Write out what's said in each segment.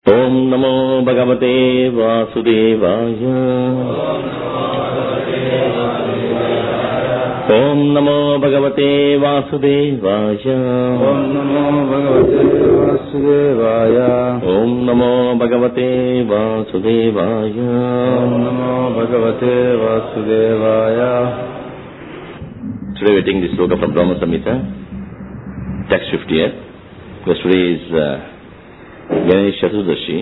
ओम नमो भगवते वासुदेवाय। ओम नमो भगवते वासुदेवाय। ओम नमो भगवते वासुदेवाय। ओम नमो भगवते वासुदेवाय। ओम नमो भगवते वासुदेवाय। Today we are taking this sloka from Brahma Samhita, text 50th. Because today is Ganesh Chaturdashi.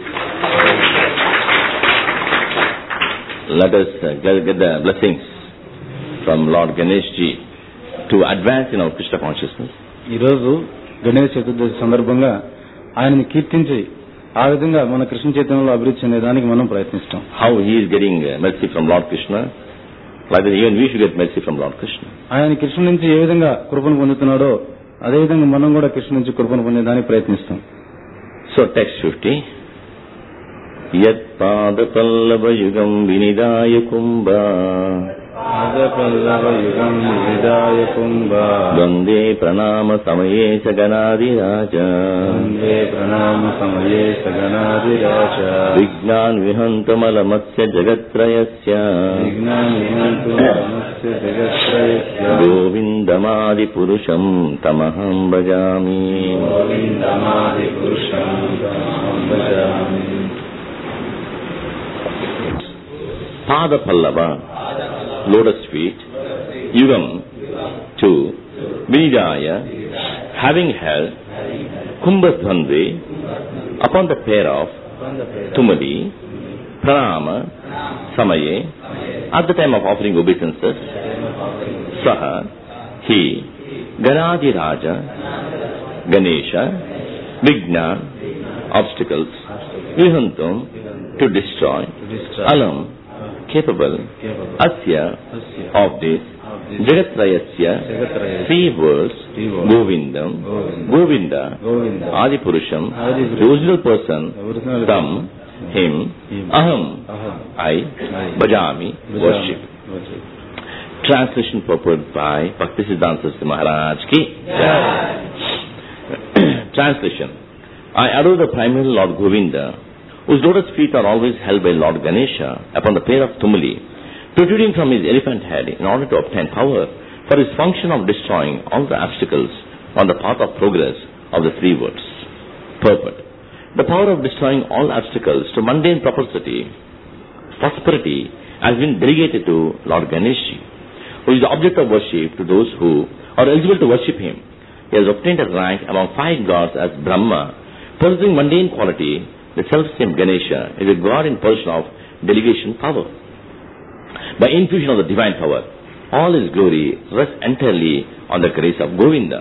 Let us get the blessings from Lord Ganesh Ji to advance in our Krishna consciousness. ఈరోజు గణేష్ చతుర్దశి సందర్భంగా ఆయనని కీర్తించి ఆ విధంగా మన కృష్ణ చైతన్యంలో అభివృద్ధి చెందేదానికి మనం ప్రయత్నిస్తాం. How he is getting mercy from Lord Krishna, like that even we should get mercy from Lord Krishna. ఆయన కృష్ణ నుంచి ఏ విధంగా కృపను పొందుతున్నాడో అదే విధంగా మనం కూడా కృష్ణ నుంచి కృపను పొందేదానికి ప్రయత్నిస్తాం. So text 50. Yat pada pallava yugam vinidaya kumbha pada pallava yugam vinidaya kumbha Vande pranama samaye saganadi raja Vande pranama samaye saganadi raja Vignan vihantamalamasya jagatrayasya Vignan vihantamalamasya jagatrayasya Govindamadi purusham tamaham bhajami Govindamadi purusham tamaham bhajami. Pada pallava, lotus feet, yugam, two, vinidaya, having held, kumbhadvandve, upon the pair of tumali, pranama, samaye, at the time of offering obeisances, saha, he, ganadi raja, Ganesha, vigna, obstacles, vihantam, to destroy, alam, capable, asya, of this, jagatrayasya, three words, govindam, govinda, adipurusham, the original person, tam, him, aham, I, bhajami, worship. Translation purported by Bhaktisiddhanta Saraswati Maharaj ki. Translation. I adore the primary Lord Govinda, whose lotus feet are always held by Lord Ganesha upon the pair of tumuli, protruding from his elephant head in order to obtain power for his function of destroying all the obstacles on the path of progress of the three words. Purport. The power of destroying all obstacles to mundane prosperity has been delegated to Lord Ganesha, who is the object of worship to those who are eligible to worship him. He has obtained a rank among 5 gods as Brahma, possessing mundane quality. The self-same Ganesha is a god in possession of delegation power. By infusion of the divine power, all his glory rests entirely on the grace of Govinda.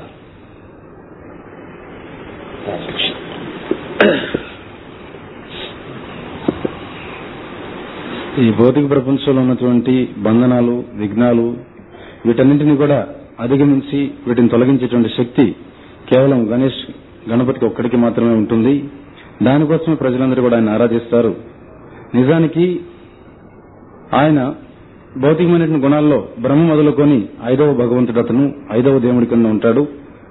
ఈ భౌతిక ప్రపంచంలో ఉన్నటువంటి బంధనాలు, విఘ్నాలు వీటన్నింటినీ కూడా అధిగమించి వీటిని తొలగించేటువంటి శక్తి కేవలం గణపతికి ఒక్కడికి మాత్రమే ఉంటుంది. దానికోసమే ప్రజలందరూ కూడా ఆయన ఆరాధిస్తారు. నిజానికి ఆయన భౌతికమైన గుణాల్లో బ్రహ్మ మొదలుకొని 5వ భగవంతుడు అతను 5వ దేవుడి కింద ఉంటాడు.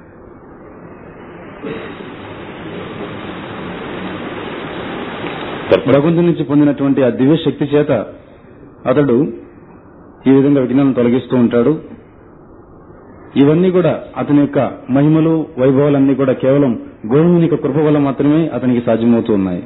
భగవంతుడి నుంచి పొందినటువంటి ఆ దివ్య శక్తి చేత అతడు ఈ విధంగా విఘ్నాలను తొలగిస్తూ ఉంటాడు. ఇవన్నీ కూడా అతని యొక్క మహిమలు, వైభవాలన్నీ కూడా కేవలం గోవిందుని యొక్క కృప వల్ల మాత్రమే అతనికి సాధ్యమవుతూ ఉన్నాయి.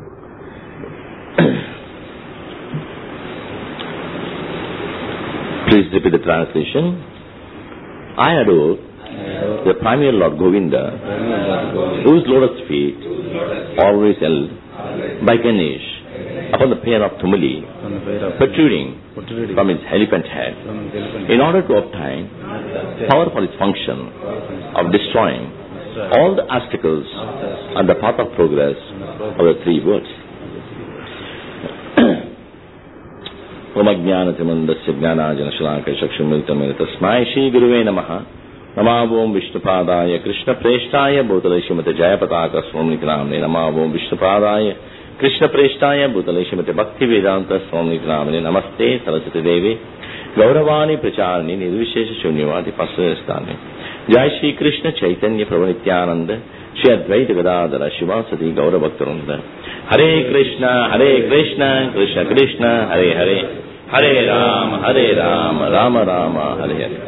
Please repeat the translation. I adore the primary Lord Govinda, whose lotus feet always held by Ganesh upon the pair of tumuli, protruding from his elephant head, in order to obtain power for his function of destroying all the obstacles on the path of progress of the three words. Om Ajnanatimandasya Jnanajana Shalakaya Chakshumiltamena Tasmai Shri Guruve Namaha. Namavom Vishnupadaya Krishna Preshtaya Bhutale Shrimate Jayapataka Swami Namne. Namavom Vishnupadaya Krishna Preshtaya Bhutale Shrimate Bhakti Vedanta Swami Namne. Namaste Saraswati Devi Gauravani Pracharani Nirvishesha Shunyavati Pasvastani. Jai Shri Krishna Chaitanya Prabhu Nityananda Shri Advaita Gadadhara Shivasati Gaura Bhaktarvrinda. Hare Krishna, Krishna Krishna, Hare Hare, Hare Rama, Rama Rama, Hare Hare.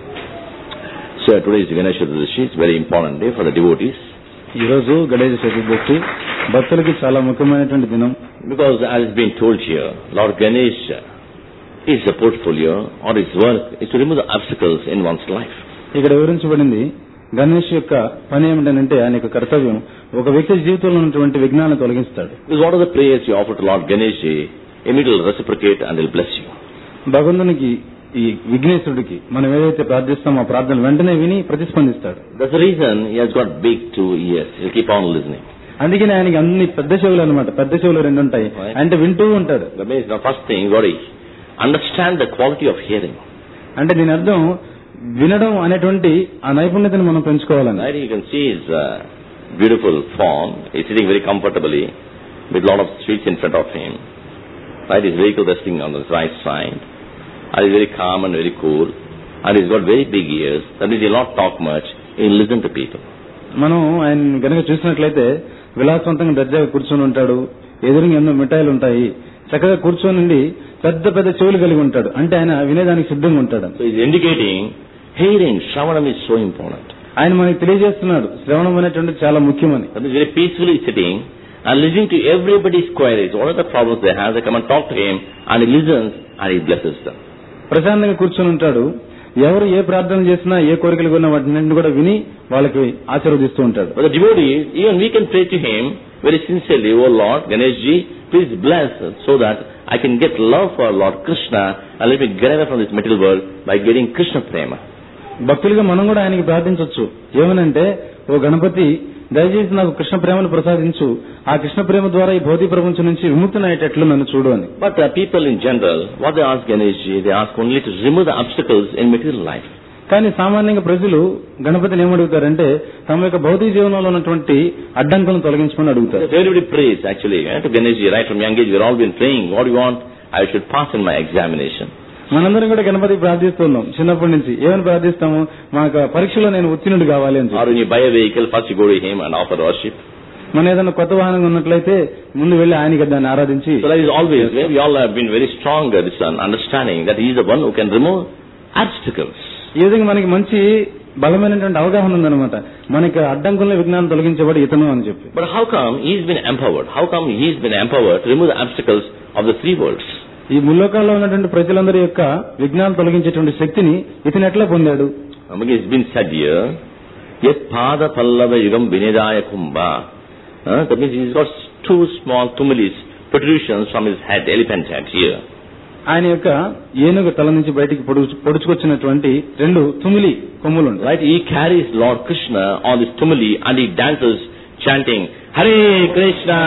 So today is Ganesha Chaturdashi. It's a very important day for the devotees. ఈ రోజు గణేశ చతుర్దశి భక్తులకి చాలా ముఖ్యమైనటువంటి దినం. Because as has been told here, Lord Ganesha, his portfolio or his work is to remove the obstacles in one's life. ఇక్కడ వివరించబడింది గణేష్ యొక్క పని ఏమిటంటే ఆయన యొక్క కర్తవ్యం ఒక వ్యక్తి జీవితంలో ఉన్నటువంటి విఘ్నాలను తొలగిస్తాడు. Because what are the prayers you offer to Lord Ganesha, immediately will reciprocate and will bless you. భగవంతునికి ఈ విఘ్నేశ్వరుడికి మనం ఏదైతే ప్రార్థిస్తామో ఆ ప్రార్థన వెంటనే విని ప్రతిస్పందిస్తాడు. That's the reason he has got big 2 ears. He'll keep on listening. అందుకని ఆయనకి అన్ని పెద్ద చెవులు అన్నమాట. పెద్ద చెవులు 2 ఉంటాయి. అంటే వింటూ ఉంటాడు. That means the first thing you got to understand the quality of hearing. అంటే దీని అర్థం వినడం అనేటువంటి ఆ నైపుణ్యతను మనం పెంచుకోవాలని. Right, you can see his beautiful form. He's sitting very comfortably with a lot of sweets in front of him. Right, his vehicle resting on his right side. And he's very calm and very cool. And he's got very big ears. That means he'll not talk much. He'll listen to people. మనం ఆయన గనక చూసినట్లయితే విలాసవంతంగా దర్జాగా కూర్చొని ఉంటాడు. ఎదురుగా ఎన్నో మిఠాయిలు ఉంటాయి. చక్కగా కూర్చొని పెద్ద పెద్ద చెవులు కలిగి ఉంటాడు. అంటే ఆయన వినేదానికి సిద్ధంగా ఉంటాడు. So he's indicating hearing, Shravanam is so important. ఆయన మనకి తెలియజేస్తున్నాడు శ్రవణం అనేటువంటి చాలా ముఖ్యమని. That is very peacefully sitting and listening to everybody's queries. What are the problems they have? They come and talk to him and he listens and he blesses them. ప్రశాంతంగా కూర్చొని ఉంటాడు. ఎవరు ఏ ప్రార్థన చేసినా ఏ కోరికలు కొన్నా వాటిని కూడా విని వాళ్ళకి ఆశీర్వదిస్తూ ఉంటాడు. But the devotees, even we can pray to him very sincerely, "Oh Lord Ganeshji, please bless so that I can get love for Lord Krishna and let me get away from this material world by getting Krishna prema." భక్తులుగా మనం కూడా ఆయనకి ప్రార్థించవచ్చు. ఏమనంటే, ఓ గణపతి దయచేసి నాకు కృష్ణ ప్రేమను ప్రసాదించు, ఆ కృష్ణ ప్రేమ ద్వారా ఈ భౌతిక ప్రపంచం నుంచి విముక్తునయ్యేటట్లు నన్ను చూడు అని. But people in general, what they ask Ganeshji, they ask only to remove the obstacles in material life. కానీ సామాన్యంగా ప్రజలు గణపతిని ఏమడుగుతారంటే తమ యొక్క భౌతిక జీవనంలో ఉన్నటువంటి అడ్డంకులను తొలగించమని అడుగుతారు. Everybody prays actually to Ganeshji right from young age. We're all been praying, what do you want? I should pass in my examination. మనందరం కూడా గణపతికి ప్రార్థిస్తున్నాం చిన్నప్పటి నుంచి. ఏమని ప్రార్థిస్తాము? మాకు పరీక్షలో నేను ఉత్తీర్ణుడు కావాలి అని. Or when you buy a vehicle, first you go to him and offer worship. మనం ఏదైనా కొత్త వాహనం ఉన్నట్లయితే ముందు వెళ్లి ఆయనకి దాన్ని ఆరాధించి. So that is always where we all have been very strong this understanding that he is the one who can remove obstacles. ఈ విధంగా మనకి మంచి బలమైనటువంటి అవగాహన ఉందన్నమాట. మనకి అడ్డంకులను విజ్ఞానం తొలగించేవాడు ఇతను అని చెప్పి. But how come he's been empowered? How come he's been empowered to remove the obstacles of the 3 worlds? ఈ ముల్లోకాల్లో ఉన్నటువంటి ప్రజలందరి యొక్క విజ్ఞానం తొలగించేటువంటి శక్తిని ఇతను ఎట్లా పొందాడు? It's been said here, yet pada pallava yugam vinedaya kumbha. That means he's got 2 small tumulis, protrusions from his head, elephant head here. ఆయన యొక్క ఏనుగు తల నుంచి బయటికి పొడుచుకొచ్చినటువంటి 2 తుమిలి కొమ్ములు ఉంటాయి. Right, he carries Lord Krishna on this tumuli and he dances chanting Hare Krishna,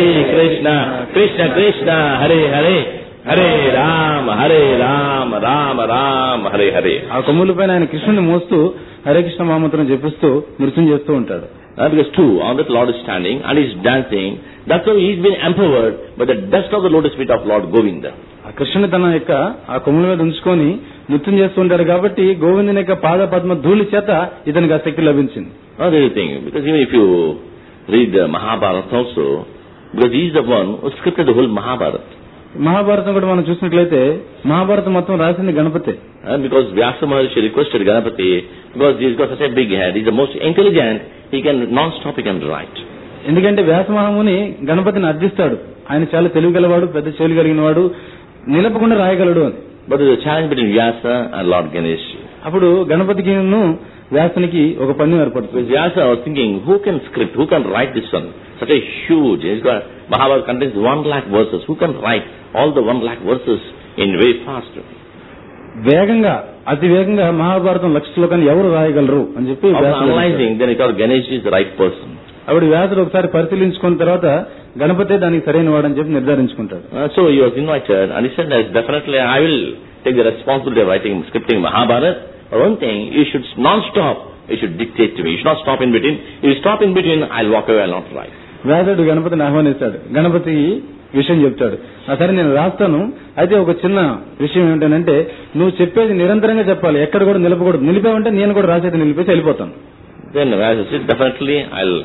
Krishna Krishna, Hare Hare, Hare Rama, Rama Rama, Hare Hare. ఆ కొమ్ముల పైన ఆయన కృష్ణుని మోస్తూ హరే కృష్ణ మహామంత్రం జపిస్తూ నృత్యం చేస్తూ ఉంటాడు. Because 2 on that Lord is standing and he's dancing. That's how he's been empowered by the dust of the lotus feet of Lord Govinda. ఆ కృష్ణుని తన యొక్క ఆ కొమ్ముల మీద ఉంచుకొని నృత్యం చేస్తూ ఉంటాడు కాబట్టి గోవిందుని యొక్క పాద పద్మ ధూళి చేత ఇతనికి ఆ శక్తి లభించింది. Another thing, because even if you read the Mahabharata also, because he is the one who scripted the whole Mahabharata. Mahabharatam కూడా మనం చూసినట్లయితే మహాభారతం మొత్తం రాసింది గణపతే. Because Vyasa Maharshi requested Ganapati, because he's got such a big head, he's the most intelligent, he can non-stop he can write. ఎందుకంటే వ్యాస మహాముని గణపతిని అర్థిస్తాడు. ఆయన చాలా తెలివిగలవాడు, పెద్ద చెవులు కలిగిన వాడు, నిలపకుండా రాయగలడు అని. But there's a challenge between Vyasa and Lord Ganesh. అప్పుడు గణపతికి వ్యాసునికి ఒక పని ఏర్పడుతుంది. Vyasa was thinking, who can script, who can write this one? Such a huge, he's got, Mahabharata contains 1 lakh verses. Who can write all the 1 lakh verses in very fast? వేగంగా, అతి వేగంగా మహాభారతం 1,00,000 శ్లోకాన్ని ఎవరు రాయగలరు అని చెప్పి analyzing, then he thought Ganesh is the right person. అప్పుడు వ్యాసుడు ఒకసారి పరిశీలించుకున్న తర్వాత గణపతే దానికి సరైన వాడని చెప్పి నిర్ధారించుకుంటాడు. So he was invited and he said that definitely I will take the responsibility of writing, scripting Mahabharata. But one thing, you should non-stop, you should dictate to me. You should not stop in between. If you stop in between, I'll walk away, I'll not write. వ్యాసుడు గణపతిని ఆహ్వానిస్తాడు. గణపతి విషయం చెప్తాడు. సరే నేను రాస్తాను, అయితే ఒక చిన్న విషయం ఏంటంటే నువ్వు చెప్పేది నిరంతరంగా చెప్పాలి, ఎక్కడ కూడా నిలపకూడదు. నిలిపావంటే నేను కూడా రాసేది నిలిపేసి వెళ్ళిపోతాను. Then Vyasa said, definitely I'll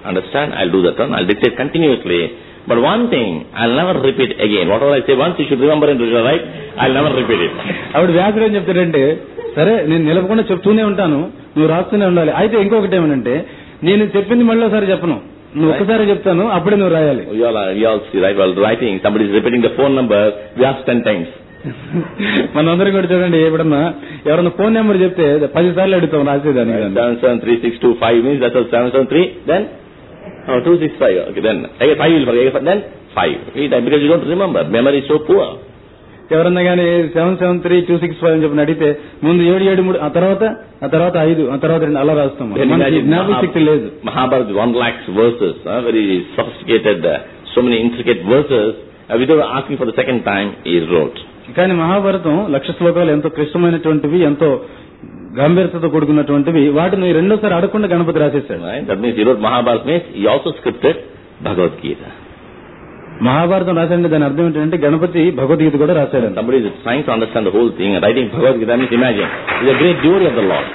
understand, I'll do that one, I'll dictate continuously. But one thing, I'll never repeat again. Whatever I say once, you should remember and right? I'll never repeat it. అప్పుడు వ్యాసుడు ఏం చెప్తాడంటే, సరే నేను నిలవకుండా చెప్తూనే ఉంటాను, నువ్వు రాస్తూనే ఉండాలి. అయితే ఇంకొకటి ఏమనంటే, నేను చెప్పింది మళ్ళీ ఒకసారి చెప్పను, నువ్వు ఒక్కసారి చెప్తాను, అప్పుడే నువ్వు రాయాలి. You all see, right? While writing, somebody is repeating the phone number, we ask 10 times. మనందరం కూడా చూడండి, ఎప్పుడన్నా ఎవరన్నా ఫోన్ నెంబర్ చెప్తే 10 సార్లు అడుగుతాం రాసేదాన్ని. 773625 means that's all 773, then 265, okay, then again 5 will forget, then 5. Because you don't remember, memory is so poor. ఎవరన్నా కానీ 773265 అని చెప్పి అడిగితే ముందు 773, ఆ తర్వాత 5, ఆ తర్వాత 2 అలా రాస్తాం. జ్ఞాపకశక్తి లేదు. Mahabharata 1 lakhs verses, very sophisticated, so many intricate verses, without asking for the second time, he wrote. కానీ మహాభారతం 1,00,000 శ్లోకాలు ఎంతో క్లిష్టమైనటువంటివి, ఎంతో గంభీరతతో కూడుకున్నటువంటివి, వాటిని రెండోసారి అడగకుండా Ganapati రాసేశాడు. That means he wrote Mahabharata means he also scripted Bhagavad Gita. Mahabharatam రాశాడంటే దాని అర్థం ఏంటంటే గణపతి భగవద్గీత కూడా రాశాడు. Somebody is trying to understand the whole thing and writing Bhagavad Gita means imagine he is a great devotee of the Lord.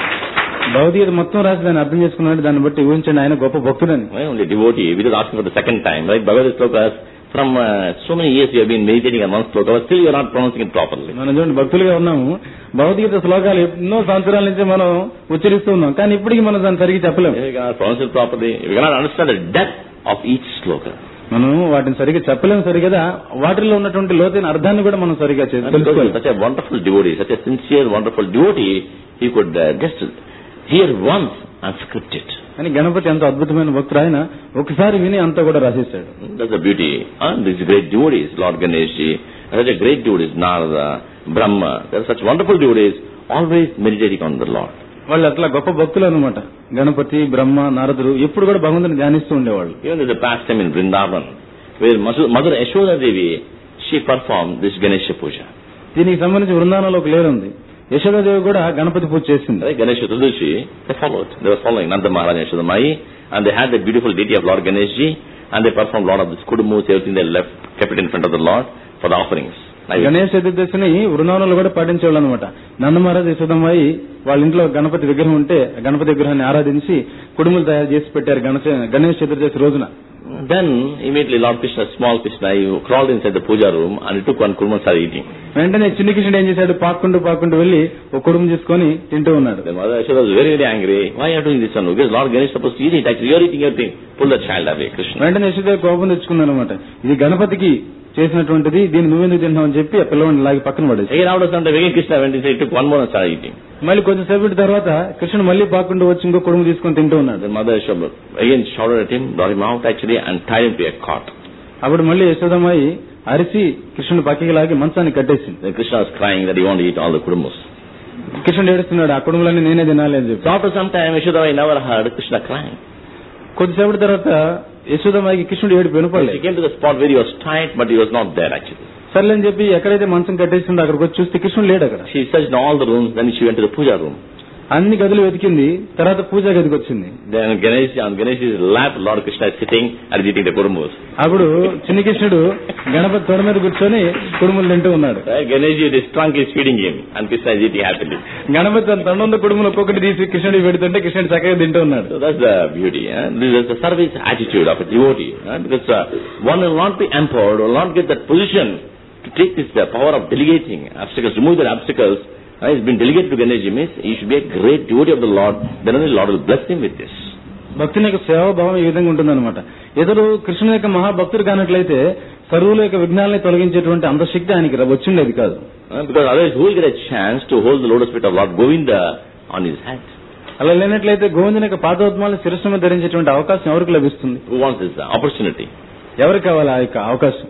Bhagavad Gita మొత్తం రాసి దాన్ని అర్థం చేసుకున్నాడు, దాన్ని బట్టి ఊహించండి ఆయన గొప్ప భక్తుడని. Only devotee, without asking for the second time, right? Bhagavad Slokas, from so many years you have been meditating on one sloka, but still you are not pronouncing it properly. మనం చూడండి భక్తులుగా ఉన్నాము, భగవద్గీత శ్లోకాలు ఎన్నో సంవత్సరాల నుంచి మనం ఉచ్చరిస్తూ ఉన్నాం, కానీ ఇప్పటికీ మనం దాన్ని సరిగ్గా చెప్పలేము. You cannot pronounce it properly, you cannot understand the depth of each sloka. మనం వాటిని సరిగ్గా చెప్పలేము సరిగదా, వాటిల్లో ఉన్నటువంటి లోతైన అర్థాన్ని కూడా మనం సరిగ్గా తెలుసుకోవాలి. Such a wonderful devotee, such a sincere, wonderful devotee, he could just hear once and script it. కానీ గణపతి ఎంత అద్భుతమైన భక్తుడు, ఆయన ఒకసారి విని అంతా కూడా రాసేశాడు. That's the beauty. These great devotees, Lord Ganesh, such a great devotees, Narada, Brahma, there are such wonderful devotees, always meditating on the Lord. వాళ్ళు అట్లా గొప్ప భక్తులు అనమాట. గణపతి, బ్రహ్మ, నారదుడు ఎప్పుడు కూడా భగవంతుని ధ్యానిస్తూ ఉండేవాళ్ళు. Even there's a pastime in Vrindavan, where Mother Yashoda Devi, she performed this Ganesha Puja. దీనికి సంబంధించి బృందావనంలో ఒక లేరు ఉంది. యశోదాదేవి కూడా గణపతి పూజ చేసింది. Ganesha Chaturdashi, they followed. They were following Nanda Maharaj and Yashoda Mai, and they had the beautiful deity of Lord Ganeshji, and they performed a lot of this kudumus, everything they left, kept it in front of the Lord for the offerings. Ganesh చతుర్దశిని బృందావనంలో కూడా పాటించేవాళ్ళు అనమాట. నంద మహారాజ్ యశోదమ్మాయి వాళ్ళ ఇంట్లో గణపతి విగ్రహం ఉంటే గణపతి విగ్రహాన్ని ఆరాధించి కుడుములు తయారు చేసి పెట్టారు గణేష్ చతుర్దశి రోజున. Then immediately Lord Krishna, small Krishna, he crawled inside the puja room and he took one kurma and started eating. వెంటనే చిన్ని కృష్ణుడు ఏం చేశాడు, పాక్కుంటూ వెళ్లి ఒక కుడుము తీసుకొని తింటూ ఉన్నాడు. Then Mother Yashoda was very angry. Why are you doing this one? Because Lord Ganesh is supposed to eat it. Actually, you are eating everything. Pull the child away, Krishna. వెంటనే యశోద కోపం తెచ్చుకున్నాడు అనమాట. ఇది గణపతికి చేసినటువంటిది, దీన్ని నువ్వెందుకు తింటావు అని చెప్పి ఆ పిల్లవాడిని లాగి పక్కన పడేసి. Again after some time, again Krishna went inside, took one more and started eating. మళ్ళీ కొంచెంసేపటి తర్వాత కృష్ణుడు మళ్ళీ పాక్కుంటూ వచ్చి ఇంకో కుడుము తీసుకొని తింటూ ఉన్నాడు. Then Mother Yashoda again shouted at him, brought him out actually and tied him to a cot. అప్పుడు మళ్ళీ యశోదమ్మాయి అరిసి కృష్ణుడు పక్కకి లాగి మంచాన్ని కట్టేసింది. Then Krishna was crying that he wanted to eat all the kudumus. కృష్ణుడు ఏడుస్తున్నాడు, ఆ కుడుములన్నీ నేనే తినాలి అని చెప్పి. After some time, Yashoda never heard Krishna crying. కొద్దిసేపటి తర్వాత యశోదమ్మాయికి కృష్ణుడు ఏడుపు వినపడలేదు. He came to the spot where he was tied, but he was not there actually. సర్లే అని చెప్పి ఎక్కడైతే మంచం కట్టేసిందో అక్కడికి వచ్చి చూస్తే కృష్ణుడు లేడు అక్కడ. She searched in all the rooms, then she went to the puja room. అన్ని గదులు వెతికింది, తర్వాత పూజా గదికి వచ్చింది. Then on Ganesh's lap, Lord Krishna is sitting and is eating the kudumus. అప్పుడు చిన్ని కృష్ణుడు గణపతి తొడ మీద కూర్చొని కుడుములు తింటూ ఉన్నాడు. Ganesh with his trunk is feeding him and Krishna is eating happily. Ganapati తన తొండ కుడుములు ఒక్కొక్కటి తీసి కృష్ణుడికి పెడుతుంటే కృష్ణుడు చక్కగా తింటూ ఉన్నాడు. So that's the beauty. This is the service attitude of a devotee. Because one will not be empowered, will not get that position to take this power of delegating obstacles, remove the obstacles. He's been delegated to Ganesh means he should be a great devotee of the Lord. Then only Lord will bless him with this. భక్తుని యొక్క సేవాభావం ఈ విధంగా ఉంటుందన్నమాట. ఇతడు కృష్ణుని యొక్క మహాభక్తుడు కానట్లయితే సర్వుల యొక్క విఘ్నాలని తొలగించేటువంటి అంత శక్తి ఆయనకి వచ్చిండేది కాదు. Because otherwise who will get a chance to hold the lotus feet of Lord Govinda on his head? అలా లేనట్లయితే గోవిందుని యొక్క పాదోద్మాలను శిరస్సు మీద ధరించేటువంటి అవకాశం ఎవరికి లభిస్తుంది? Who wants this opportunity? ఎవరికి కావాలి ఆ యొక్క అవకాశం?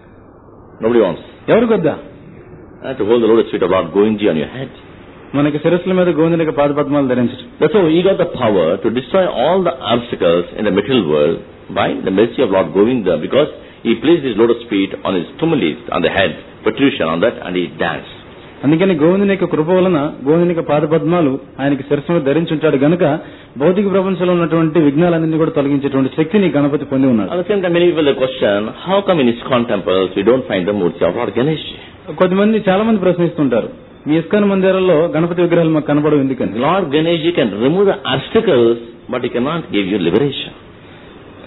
Nobody wants. ఎవరికి వద్దా? To hold the lotus feet of Lord Govinda on your head. మనకి శిరస్సుల మీద గోవిందుని యొక్క పాదపద్మాలు ధరించడం. That's how he got the power to destroy all the obstacles in the material world by the mercy of Lord Govinda, because he placed his lotus feet on his tumuli, on the head, protrusion on that, and he danced. అందుకని గోవిందుని యొక్క కృప వలన గోవిందుని యొక్క పాదపద్మాలు ఆయనకి శిరస్సు మీద ధరించుంటాడు గనుక భౌతిక ప్రపంచంలో ఉన్నటువంటి విఘ్నాలన్నింటినీ కూడా తొలగించేటువంటి శక్తిని గణపతి పొంది ఉన్నాడు. At the same time, many people the question, how come in ISKCON temples we don't find the Murti of Lord Ganesh? కొంతమంది చాలా మంది ప్రశ్నిస్తుంటారు, మీ ఇస్కాన్ మందిరాల్లో గణపతి విగ్రహాలు మాకు కనబడవు ఎందుకని? Lord Ganesh can remove the obstacles, but he cannot give you liberation.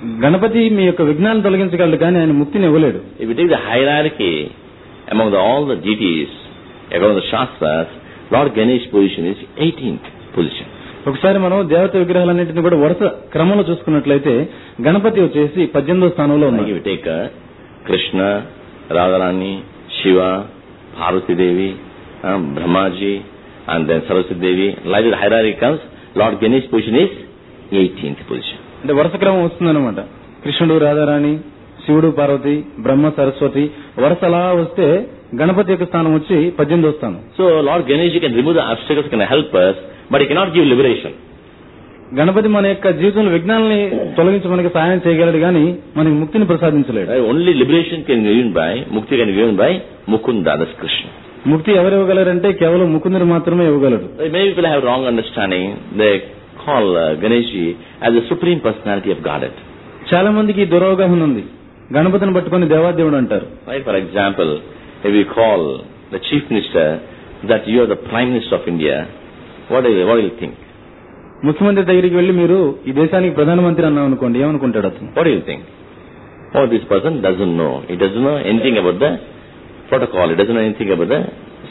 Ganapati మీ యొక్క విఘ్నాలను తొలగించగలడు కానీ ఆయన ముక్తిని ఇవ్వలేడు. If you take the hierarchy among all the deities, according to the Shastras, Lord Ganesh position is 18th position. ఒకసారి మనం దేవత విగ్రహాలన్నింటినీ కూడా వరుస క్రమంలో చూసుకున్నట్లయితే గణపతి వచ్చేసి 18వ స్థానంలో ఉన్నాయి. If you take Krishna, Radharani, Shiva, Parvati Devi, Brahmaji, and then Saraswati Devi, like the hierarchy comes, Lord Ganesh position is 18th position. అంటే వరుస క్రమం వస్తుందన్నమాట. కృష్ణుడు, రాధారాణి, శివుడు, పార్వతి, బ్రహ్మ, సరస్వతి వరుస అలా వస్తే గణపతి యొక్క స్థానం వచ్చి 18వ స్థానం. So Lord Ganesh can remove the obstacles, can help us, but he cannot give liberation. Ganapati మన యొక్క జీవితంలో విఘ్నాలని తొలగించి మనకి సహాయం చేయగలడు కానీ మనకి ముక్తిని ప్రసాదించలేడు. Only liberation can be given by, mukti can be given by Mukunda, that's Krishna. ముక్తి ఎవరు ఇవ్వగలరంటే కేవలం ముకుందుడు మాత్రమే ఇవ్వగలడు. Many people have wrong understanding. They call Ganeshji as the supreme personality of Godhead. చాలా మందికి దురవగాహన ఉంది. గణపతిని పట్టుకొని దేవాదేవుడు అంటారు. Right? For example, if we call the chief minister that you are the prime minister of India, what do you think? ముఖ్యమంత్రి దగ్గరికి వెళ్లి మీరు ఈ దేశానికి ప్రధానమంత్రి అన్నాం అనుకోండి, ఏమనుకుంటాడు అతను? What do you think? Oh, this person doesn't know. He doesn't know anything about the protocol. He doesn't know anything about the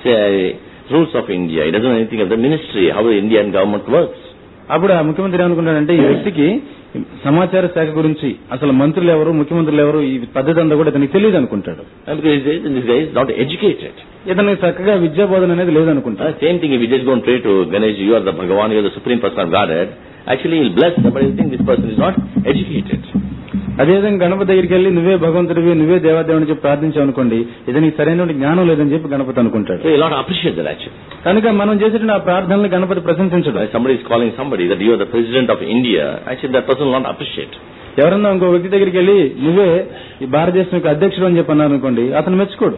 rules of India. He doesn't know anything of the ministry, how the Indian government works. అప్పుడు ఆ ముఖ్యమంత్రి ఏమనుకుంటాడంటే ఈ వ్యక్తికి సమాచార శాఖ గురించి అసలు మంత్రులు ఎవరు, ముఖ్యమంత్రులు ఎవరు, ఈ పద్ధతి అంతా కూడా ఇతనికి తెలియదు అనుకుంటాడు. This guy is not educated. ఇతనికి చక్కగా విద్యా బోధన అనేది లేదనుకుంటాడు. Same thing if you just go and pray to Ganesh, you are the Bhagavan, you are the supreme person of Godhead. Actually, he will bless, but you think this person is not educated. అదేవిధంగా గణపతి దగ్గరికి వెళ్లి నువ్వే భగవంతుడివి, నువ్వే దేవాదేవుని చెప్పి ప్రార్థించావు అనుకోండి, ఇతనికి సరైన జ్ఞానం లేదని చెప్పి గణపతి అనుకుంటాడు. So you not appreciate that actually. కనుక మనం చేసిన ఆ ప్రార్థనలు Ganapati ప్రశంసించడు. Somebody is calling somebody that you are the president of India. Actually, that person will not appreciate. ఎవరన్నా ఇంకో వ్యక్తి దగ్గరికి వెళ్లి నువ్వే ఈ భారతదేశం యొక్క అధ్యక్షుడు అని చెప్పి అన్నారు అనుకోండి, అతను మెచ్చుకోడు.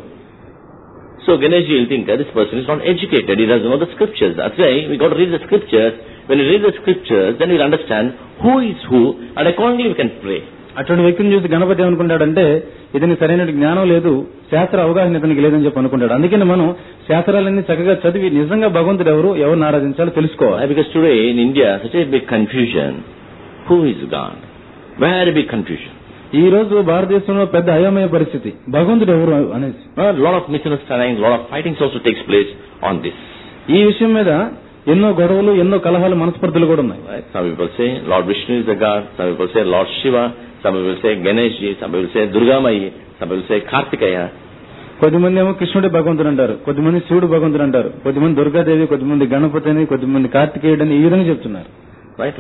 So Ganesh will think that this person is not educated. He doesn't know the scriptures. That's why we got to read the scriptures. When we read the scriptures, then we'll understand who is who, and accordingly we can pray. అటువంటి వ్యక్తిని చూసి గణపతి ఏమనుకుంటాడంటే ఇతని సరైన జ్ఞానం లేదు, శాస్త్ర అవగాహన ఇతనికి లేదని చెప్పి అనుకుంటాడు. అందుకని మనం శాస్త్రాలన్నీ చక్కగా చదివి నిజంగా భగవంతుడు ఎవరిని ఆరాధించాలో తెలుసుకోవాలి. Because today in India such a big confusion. Who is God? Very big confusion. ఈ రోజు భారతదేశంలో పెద్ద అయోమయ పరిస్థితి, భగవంతుడు ఎవరు అనేది. Lot of misunderstandings, lot of fightings also takes place on this. ఈ విషయం మీద ఎన్నో గొడవలు, ఎన్నో కలహాలు, మనస్పర్ధలు కూడా ఉన్నాయి. Some people say Lord Vishnu is the God. Some people say Lord Shiva. Some people say Ganeshji. Some people say Durga Mai. Some people say Kartikeya. కొద్దిమంది ఏమో కృష్ణుడే భగవంతుడు అంటారు, కొద్దిమంది శివుడు భగవంతుడు అంటారు, కొద్దిమంది దుర్గాదేవి, కొద్దిమంది గణపతి అని, కొద్దిమంది కార్తికేయుడు అని ఈ విధంగా చెప్తున్నారు. Right?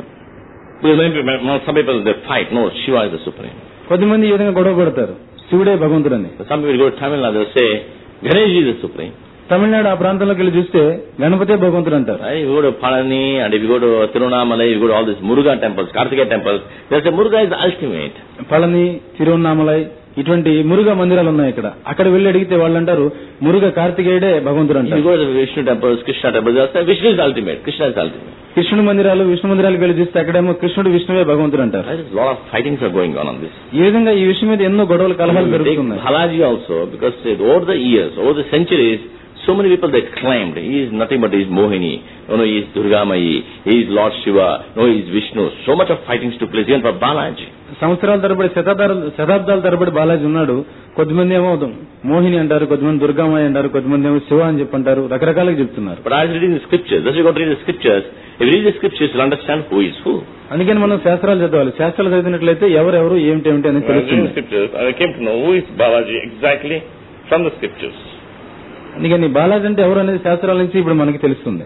Some people they fight. No, Shiva is the supreme. కొద్దిమంది ఈ విధంగా గొడవ పడతారు, శివుడే భగవంతుడని. Some people go to Tamil Nadu, they say Ganeshji is the supreme. Tamil Nadu ఆ ప్రాంతంలోకి వెళ్ళి చూస్తే గణపతే భగవంతుడు అంటారు. If you go to Palani and if you go to Tirunamalai, you go to all these Muruga temples, Kartikeya temples, they say Muruga is the ultimate. Palani, Tiruvannamalai ఇటువంటి మురుగ మందిరాలు ఉన్నాయి ఇక్కడ. అక్కడ వెళ్లి అడిగితే వాళ్ళు అంటారు మురుగ కార్తికేయుడే భగవంతుడు అంటారు. You go to the Vishnu temples, Krishna temples, they say Vishnu is ultimate, Krishna is ultimate. కృష్ణుడు మందిరాలు, విష్ణు మందిరాలకు వెళ్ళి చూస్తే అక్కడేమో కృష్ణుడు, విష్ణువే భగవంతుడు అంటారు. Lot of fightings are going on this. ఈ విధంగా ఈ విషయం మీద ఎన్నో గొడవలు, కలహాలు జరుగుతున్నాయి. Balaji also, because over the years, over the centuries, so many people they claimed he is nothing but he is Mohini, he is Durga Mai, he is Lord Shiva, he is Vishnu. So much of fightings took place even for Balaji. సంవత్సరాల తరబడి, శతాబ్దాల తరబడి బాలాజీ ఉన్నాడు. కొద్దిమంది ఏమో మోహిని అంటారు, కొద్దిమంది దుర్గామాయి అంటారు, కొద్దిమంది ఏమో శివ అని చెప్పంటారు, రకరకాలుగా చెప్తున్నారు. But I was reading the scriptures. That's why you got to read the scriptures. If you read the scriptures, you'll understand who is who. అందుకని మనం శాస్త్రాలు చదవాలి. శాస్త్రాలు చదివినట్లయితే ఎవరెవరు ఏమిటి అనేది తెలుస్తుంది. I came to know who is Balaji exactly from the scriptures. అందుకని బాలాజీ అంటే ఎవరు అనేది శాస్త్రాల నుంచి ఇప్పుడు మనకి తెలుస్తుంది.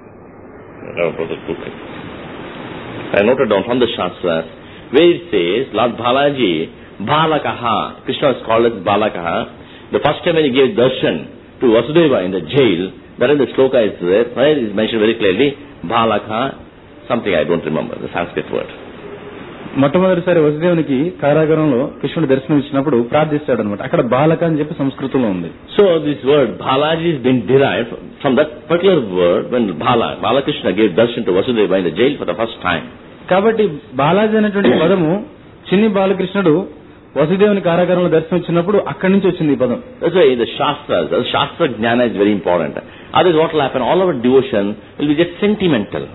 I noted down from the Shastras where it says Lord Balaji, Balakaha, Krishna is called as Balakaha. The first time when he gave darshan to Vasudeva in the jail, that is the sloka is there, where it is mentioned very clearly, Balakaha, something I don't remember, the Sanskrit word. మొట్టమొదటిసారి వసుదేవునికి కారాగారంలో కృష్ణుడు దర్శనం ఇచ్చినప్పుడు ప్రార్థిస్తాడు అనమాట. అక్కడ బాలక అని చెప్పి సంస్కృతంలో ఉంది. So this word Balaji is being derived from that particular word when Balakrishna gave darshan to Vasudeva in the jail for the first time. కాబట్టి బాలాజీ అనేటువంటి పదము చిన్ని బాలకృష్ణుడు వసుదేవుని కారాగారంలో దర్శనం ఇచ్చినప్పుడు అక్కడి నుంచి వచ్చింది ఈ పదం. That's why the Shastra Jnana is very important. Otherwise what will happen? All our devotion will be just sentimental.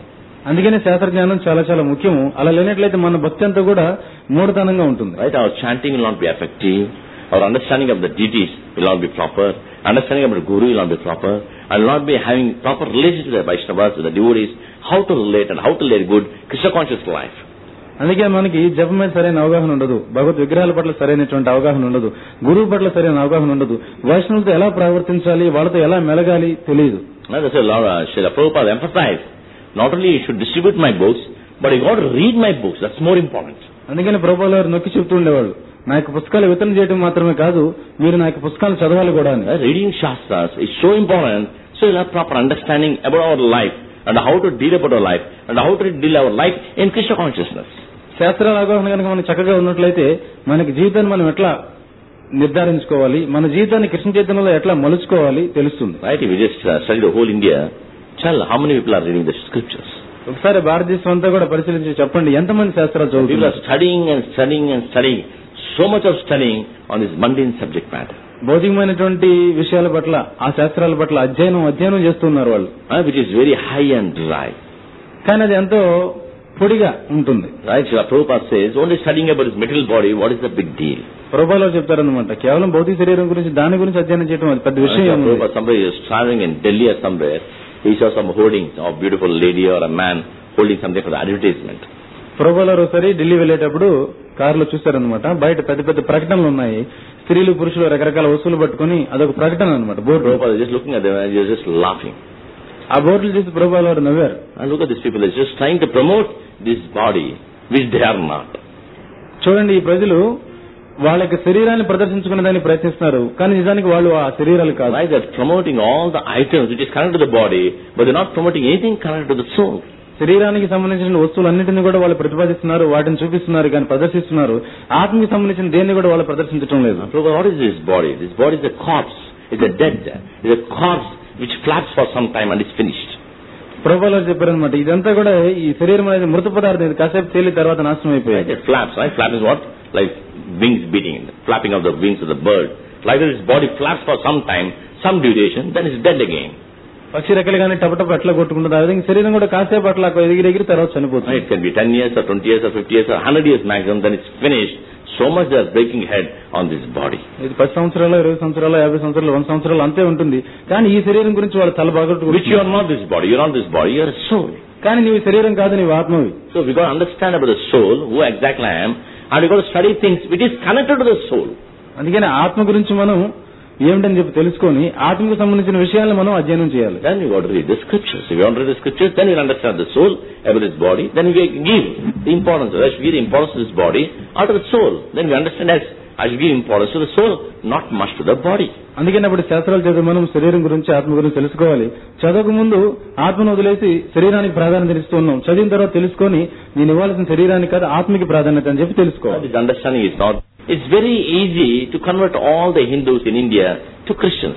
అందుకనే శాస్త్ర జ్ఞానం చాలా చాలా ముఖ్యము. అలా లేనట్లయితే మన భక్తి అంతా కూడా మూఢతనంగా ఉంటుంది. Right? Our chanting will not be effective. Our understanding of the deities will not be proper. Understanding of the Guru will not be proper. I will not be having proper relationship with the Vaishnavas, with the devotees, how to relate and how to lead good Krishna conscious life. అందుకే మనకి జపం మీద సరైన అవగాహన ఉండదు, భగవద్ విగ్రహాల పట్ల సరైనటువంటి అవగాహన ఉండదు, గురువు పట్ల సరైన అవగాహన ఉండదు, వైష్ణవులతో ఎలా ప్రవర్తించాలి, వాళ్ళతో ఎలా మెలగాలి తెలియదు. That's why Srila Prabhupada emphasized, not only you should distribute my books, but you got to read my books. That's more important. అందుకని ప్రభుపాద గారు నొక్కి చెప్తూ ఉండేవాళ్ళు, నా యొక్క పుస్తకాలు వితరణ చేయడం మాత్రమే కాదు, మీరు నా యొక్క పుస్తకాలు చదవాలి కూడా అని. Reading Shastras is so important, so you'll have proper understanding about our life and how to deal about our life and how to deal our life in Krishna consciousness. శాస్త్రాల అవగాహన కనుక మనకు చక్కగా ఉన్నట్లయితే మనకి జీవితాన్ని మనం ఎట్లా నిర్ధారించుకోవాలి, మన జీవితాన్ని కృష్ణ చైతన్యంలో ఎట్లా మలుచుకోవాలి తెలుస్తుంది. Right? If you just study the whole India, tell how many people are reading the scriptures. ఒకసారి భారతదేశం అంతా కూడా పరిశీలించి చెప్పండి ఎంతమంది శాస్త్రాలు People చదువుతున్నారు. are studying and studying and studying, so much of studying on this mundane subject matter. భౌతికమైనటువంటి విషయాల పట్ల, ఆ శాస్త్రాల పట్ల అధ్యయనం చేస్తున్నారు వాళ్ళు. Which is very high and dry. కానీ అది ఎంతో పొడిగా ఉంటుంది. Right? Srila Prabhupada says, only studying about his material body, what is the big deal? Prabhupada చెప్తారన్నమాట, కేవలం భౌతిక శరీరం గురించి దాని గురించి అధ్యయనం చేయడం అది పెద్ద విషయం. Somebody is traveling in Delhi or somewhere, he saw some hoardings of beautiful lady or a man holding something for the advertisement. Prabhupada ఒకసారి ఢిల్లీ వెళ్లేటప్పుడు కారులో చూస్తారనమాట, బయట పెద్ద పెద్ద ప్రకటనలు ఉన్నాయి, స్త్రీలు పురుషులు రకరకాల వస్తువులు పట్టుకుని అదొక ప్రకటన అనమాట, board. Prabhupada is just looking at them and he is just laughing. ఆ బోర్డులు చూసి ప్రభుపాద గారు నవ్వారు. And look at these people, they are just trying to promote this body, which they are not. చూడండి, ఈ ప్రజలు వాళ్ళ యొక్క శరీరాన్ని ప్రదర్శించుకునేదాన్ని ప్రయత్నిస్తున్నారు, కానీ నిజానికి వాళ్ళు ఆ శరీరాలు కాదు. Right? They are promoting all the items which is connected to the body, but they are not promoting anything connected to the soul. శరీరానికి సంబంధించిన వస్తువులన్నింటినీ కూడా వాళ్ళు ప్రతిపాదిస్తున్నారు, వాటిని చూపిస్తున్నారు, కానీ ప్రదర్శిస్తున్నారు. ఆత్మకి సంబంధించిన దేన్ని కూడా వాళ్ళు ప్రదర్శించడం లేదు. What is this body? This body is a corpse. It's a dead. It's a corpse which flaps for some time and is finished. Prabhupada చెప్పారనమాట, ఇదంతా కూడా ఈ శరీరం అనేది మృత పదార్థం, ఇది కాసేపు తేలి తర్వాత నాశనం అయిపోయింది. It flaps, right? Flap is what? Like wings beating, flapping of the wings of the bird. Like this body flaps for some time, some duration, then it's dead again. పక్షి రెక్కలు కానీ టపటప అట్లా కొట్టుకుంటుంది, అదే శరీరం కూడా కాసేపు అట్లా ఎగిరి తర్వాత చనిపోతుంది. It can be 10 years or 20 years or 50 years or 100 years maximum, then it's finished. So much they are breaking head on this body. ఇది 10 సంవత్సరాలు, 20 సంవత్సరాలు, 50 సంవత్సరాలు, 100 సంవత్సరాలు అంతే ఉంటుంది, కానీ ఈ శరీరం గురించి వాళ్ళు తల బాగొట్టుకుంటారు. Which you are not this body, you are not this body, you are a soul. కానీ నీవు శరీరం కాదు, నీవు ఆత్మవి. So we got to understand about the soul, who exactly I am, and we got to study things which is connected to the soul. అందుకని ఆత్మ గురించి మనం ఏమిటని చెప్పి తెలుసుకొని ఆత్మకు సంబంధించిన విషయాలను మనం అధ్యయనం చేయాలి. Then you got to read the scriptures. If you want to read the scriptures, then you understand the soul about this body. Then you give the importance. I should give the importance to this body out of the soul. Then we understand that I should give importance to the soul, not much to the body. అందుకని అప్పుడు శాస్త్రాలు చదివి మనం శరీరం గురించి, ఆత్మ గురించి తెలుసుకోవాలి. చదవక ముందు ఆత్మను వదిలేసి శరీరానికి ప్రాధాన్యత ఇస్తూ ఉన్నాం. చదివిన తర్వాత తెలుసుకొని నేను ఇవ్వాల్సిన శరీరానికి కాదు ఆత్మకి ప్రాధాన్యత అని చెప్పి తెలుసుకోవాలి. This understanding is not. It's very easy to convert all the Hindus in India to Christians.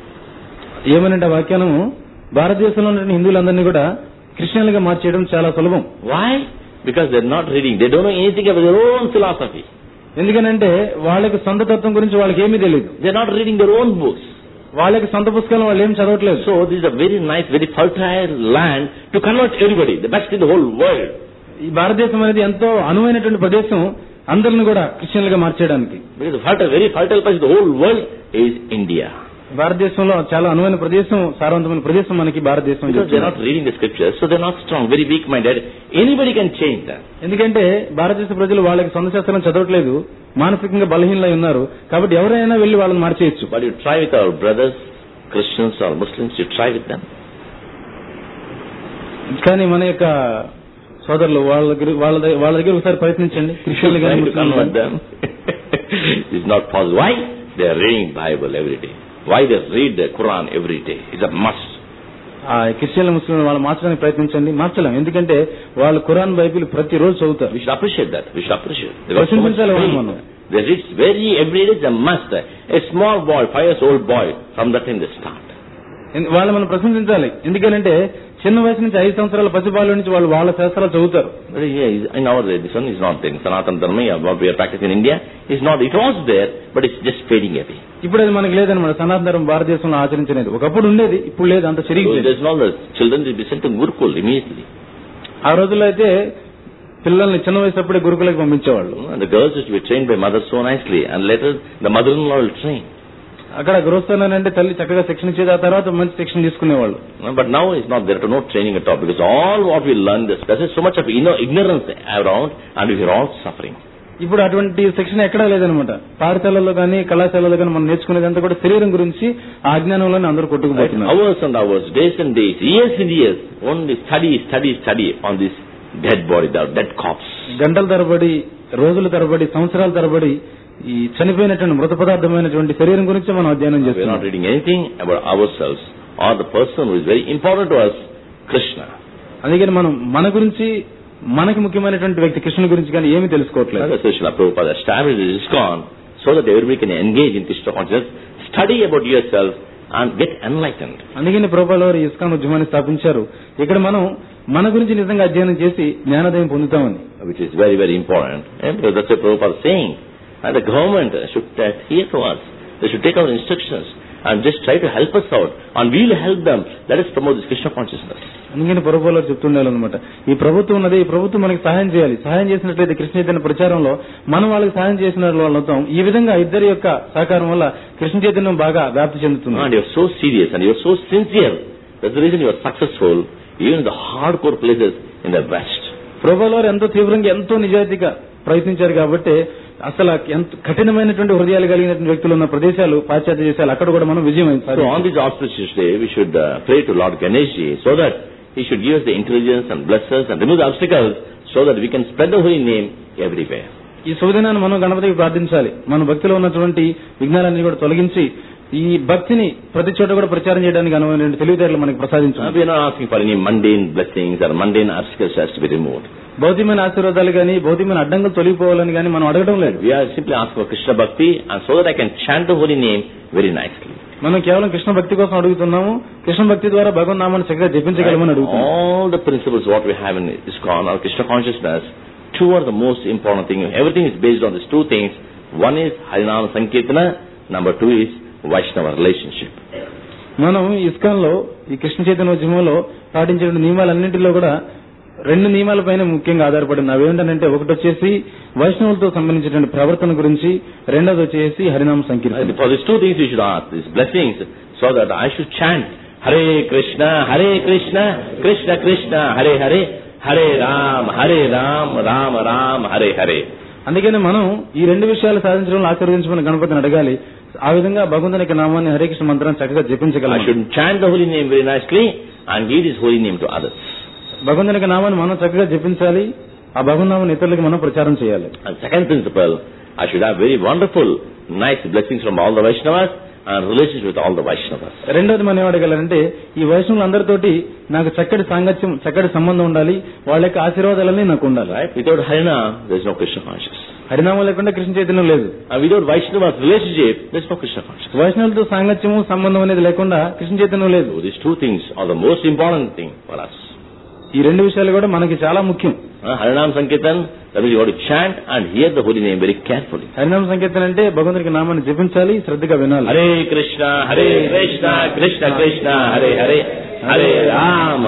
ఏమనంటే వాక్యానము, భారతదేశంలో ఉన్న హిందువులందరినీ కూడా క్రిస్టియన్లుగా మార్చేయడం చాలా సులభం. Why? Because they're not reading. They don't know anything about their own philosophy. ఎందుకనంటే వాళ్ళకి సొంత తత్వం గురించి వాళ్ళకి ఏమీ తెలియదు. They're not reading their own books. వాళ్ళకి సొంత పుస్తకాలు వాళ్ళు ఏం చదవట్లేదు. So this is a very nice, very fertile land to convert everybody, the best in the whole world. ఈ భారతదేశం అనేది ఎంతో అనువైనటువంటి ప్రదేశం అందరిని కూడా క్రిస్టియన్లుగా మార్చేయడానికి. Because the very fertile place in the whole world is India. భారతదేశంలో చాలా అనువైన ప్రదేశం, సారవంతమైన ప్రదేశం మనకి భారతదేశం. Because they're not reading the scriptures, so they're not strong, very weak-minded. Anybody can change that. ఎందుకంటే భారతదేశ ప్రజలు వాళ్ళకి సొంత శాస్త్రం చదవట్లేదు, మానసికంగా బలహీనలై ఉన్నారు, కాబట్టి ఎవరైనా వెళ్లి వాళ్ళని మార్చేయచ్చు. But you try with our brothers, Christians or Muslims, you try with them. కానీ మన యొక్క సోదరులు వాళ్ళ దగ్గర ఒకసారి ప్రయత్నించండి, క్రిస్టియన్లుగా convert them. It's not possible. Why? They are reading Bible every day. Why they read the Quran every day? It's a must. క్రిస్టియన్ల ముస్లింలు వాళ్ళు మార్చడానికి ప్రయత్నించండి, మార్చలేం. ఎందుకంటే వాళ్ళు ఖురాన్ బైబిల్ ప్రతిరోజు చదువుతారు. We should appreciate that. We should appreciate. ప్రశంసించాలి మనం. They read every day is a must. A small boy, 5 years old boy, from that time they start. వాళ్ళు మనం ప్రశంసించాలి. ఎందుకంటే చిన్న వయసు నుంచి 5 సంవత్సరాల పసిబాల నుంచి వాళ్ళు వాళ్ళ శాస్త్రాలు చదువుతారు. In our day, this one is not there. Sanatana Dharma, what we are practicing in India, is not. It was there, but it's just fading away. ఇప్పుడు అది మనకి లేదన్నమాట. సనాతన ధర్మం భారతదేశంలో ఆచరించినది ఒకప్పుడు ఉండేది, ఇప్పుడు లేదు, అంత చెరిగిపోయింది. There's no the children will be sent to Gurukul immediately. ఆ రోజుల్లో అయితే పిల్లల్ని చిన్న వయసప్పుడే గురుకులకు పంపించేవాళ్ళు. The girls used to be trained by mother so nicely, and later the mother-in-law will train. అక్కడ గృహస్థానం అంటే తల్లి చక్కగా శిక్షణ ఇచ్చేది, ఆ తర్వాత మంచి శిక్షణ తీసుకునేవాళ్ళు. But now it's not there, no training at all, because all what we learn, there's so much of ignorance around, and we are all suffering. ఇప్పుడు అటువంటి శిక్షణ ఎక్కడా లేదనమాట. పాఠశాలలో కానీ కళాశాలలో కానీ మనం నేర్చుకునేదంతా కూడా శరీరం గురించి ఆ అజ్ఞానంలోనే అందరూ కొట్టుకుపోతున్నారు. Hours and hours, days and days, years and years, only study on this dead body, the dead corpse. గంటల తరబడి, రోజుల తరబడి, సంవత్సరాల తరబడి ఈ చనిపోయినటువంటి మృత పదార్థమైనటువంటి శరీరం గురించి మనం అధ్యయనం చేస్తున్నాం. We are not reading anything about ourselves or the person who is very important to us, Krishna. అందుకని మనం మన గురించి, మనకి ముఖ్యమైనటువంటి వ్యక్తి కృష్ణుని గురించి కానీ ఏమీ తెలుసుకోవట్లేదు. Srila Prabhupada established ISKCON so that everybody can engage in Krishna consciousness, study about yourself and get enlightened. అందుకని ప్రభుపాద వారు ఇస్కాన్ ఉద్యమాన్ని స్థాపించారు. ఇక్కడ మనం మన గురించి నిజంగా అధ్యయనం చేసి జ్ఞానోదయం పొందుతామని. Which is very, very important. And that's what Prabhupada is saying. And the government should adhere to us. They should take our instructions and just try to help us out. And we will help them. Let us promote this Krishna consciousness. అందుకని ప్రభుపాద వారు చెప్తుండాలన్నమాట. ఈ ప్రభుత్వం ఉన్నది, ఈ ప్రభుత్వం మనకి సహాయం చేయాలి. సహాయం చేసినట్లయితే కృష్ణ చైతన్య ప్రచారంలో మనం వాళ్ళకి సహాయం చేసిన వాళ్ళు అవుతాం. ఈ విధంగా ఇద్దరి యొక్క సహకారం వల్ల కృష్ణ చైతన్యం బాగా వ్యాప్తి చెందుతుంది. And you are so serious and you are so sincere. That's the reason you are successful even in the hardcore places in the West. Prabhupada వారు ఎంతో తీవ్రంగా, ఎంతో నిజాయితీగా ప్రయత్నించారు కాబట్టి అసలు ఎంత కఠినమైనటువంటి హృదయాలు కలిగినటువంటి వ్యక్తులు ఉన్న ప్రదేశాలు, పాశ్చాత్య దేశాలు, అక్కడ కూడా మనం విజయం అయింది. So on this auspicious day, we should pray to Lord Ganesh so that he should give us the intelligence and bless us and remove the obstacles so that we can spread the holy name everywhere. ఈ శుభదినాన్ని మనం గణపతికి ప్రార్థించాలి. మన భక్తిలో ఉన్నటువంటి విఘ్నాలన్నీ కూడా తొలగించి ఈ భక్తిని ప్రతి చోట కూడా ప్రచారం చేయడానికి అనువైన తెలివితేటలు మనకి ప్రసాదించాలి. We are not asking for any mundane blessings or mundane obstacles has to be removed. భౌతికమైన ఆశీర్వాదాలు కానీ, భౌతికమైన అడ్డంకులు తొలగిపోవాలని కానీ మనం అడగడం లేదు. We are simply asking for Krishna Bhakti and so that I can chant the holy name very nicely. మనం కేవలం కృష్ణ భక్తి కోసం అడుగుతున్నాము. కృష్ణ భక్తి ద్వారా భగవన్ నామాన్ని చక్కగా జపించగలమని అడుగుతున్నాం. All the principles what we have in ISKCON or Krishna consciousness, two are the most important thing. Everything is based on these two things. One is Harinama Sankirtana, number two is Vaishnava relationship. మనం ఇస్కాన్ లో ఈ కృష్ణ చైతన్య ఉద్యమంలో పాటించిన నియమాలన్నింటిలో కూడా రెండు నియమాలపైన ముఖ్యంగా ఆధారపడింది. అవి ఏంటంటే ఒకటి వచ్చేసి వైష్ణవులతో సంబంధించిన ప్రవర్తన గురించి, రెండోది వచ్చేసి హరినామ సంకీర్తన. For these two things you should ask these blessings so that I should chant Hare Krishna, Krishna Krishna, Hare Hare, Hare Ram, Ram Ram, Hare Hare. అందుకని మనం ఈ రెండు విషయాలు సాధించడంలో ఆశీర్వదించమని గణపతిని అడగాలి. ఆ విధంగా భగవంతుని యొక్క నామాన్ని హరే కృష్ణ మంత్రాన్ని చక్కగా జపించగలం. I should chant the holy name very nicely and give this holy name to others. భగవంతుని యొక్క నామాన్ని మనం చక్కగా జపించాలి. ఆ భగవన్ నామాన్ని ఇతరులకు మనం ప్రచారం చేయాలి. And second principle, I should have very wonderful, nice blessings from all the Vaishnavas and relations with all the Vaishnavas. రెండోది మనం ఏమడగలంటే ఈ వైష్ణవులందరితోటి నాకు చక్కటి సాంగత్యం, చక్కటి సంబంధం ఉండాలి. వాళ్ళ యొక్క ఆశీర్వాదాలన్నీ నాకు ఉండాలి. Right? Without Harina, there is no Krishna consciousness. హరినామం లేకుండా కృష్ణ చైతన్యం లేదు. And without Vaishnavas relationship, there is no Krishna consciousness. వైష్ణవులతో సాంగత్యము, సంబంధం అనేది లేకుండా కృష్ణ చైతన్యం లేదు. So these two things are the most important thing for us. ఈ రెండు విషయాలు కూడా మనకి చాలా ముఖ్యం. Harinam Sankirtan, that means you have to chant and hear the holy name very carefully. హరినామ సంకీర్తన అంటే భగవంతునికి నామాన్ని జపించాలి, శ్రద్ధగా వినాలి. Hare Krishna, Krishna Krishna, Hare Hare, Hare Ram,